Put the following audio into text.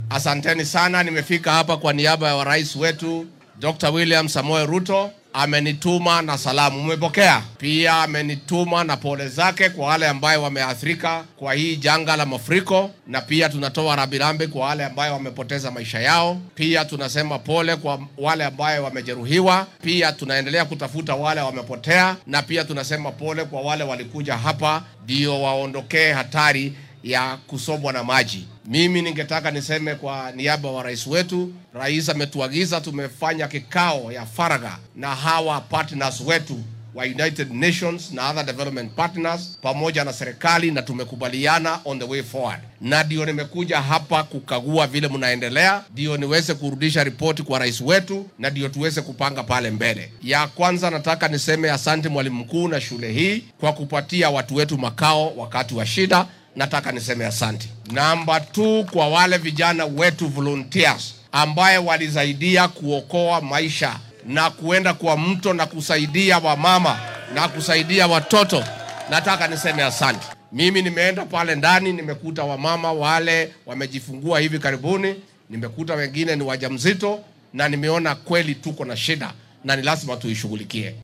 Asanteni sana, nimefika hapa kwa niaba ya rais wetu Dr. William Samoei Ruto. Amenituma na salamu, umepokea? Pia amenituma na pole zake kwa wale ambao wameathirika kwa hii janga la mafuriko, na pia tunatoa rambirambi kwa wale ambao wamepoteza maisha yao. Pia tunasema pole kwa wale ambao wamejeruhiwa. Pia tunaendelea kutafuta wale wamepotea, na pia tunasema pole kwa wale walikuja hapa ndio waondokee hatari ya kusombwa na maji. Mimi ningetaka niseme kwa niaba wa rais wetu, rais ametuagiza, tumefanya kikao ya faragha na hawa partners wetu wa United Nations na other development partners pamoja na serikali, na tumekubaliana on the way forward. Na ndio nimekuja hapa kukagua vile mnaendelea, ndio niweze kurudisha ripoti kwa rais wetu, na ndio tuweze kupanga pale mbele. Ya kwanza nataka niseme asante mwalimu mkuu na shule hii kwa kupatia watu wetu makao wakati wa shida. Nataka niseme asante. Namba 2, kwa wale vijana wetu volunteers ambaye walisaidia kuokoa maisha na kuenda kwa mto na kusaidia wamama na kusaidia watoto, nataka niseme asante. Mimi nimeenda pale ndani, nimekuta wamama wale wamejifungua hivi karibuni, nimekuta wengine ni wajamzito, na nimeona kweli tuko na shida na ni lazima tuishughulikie.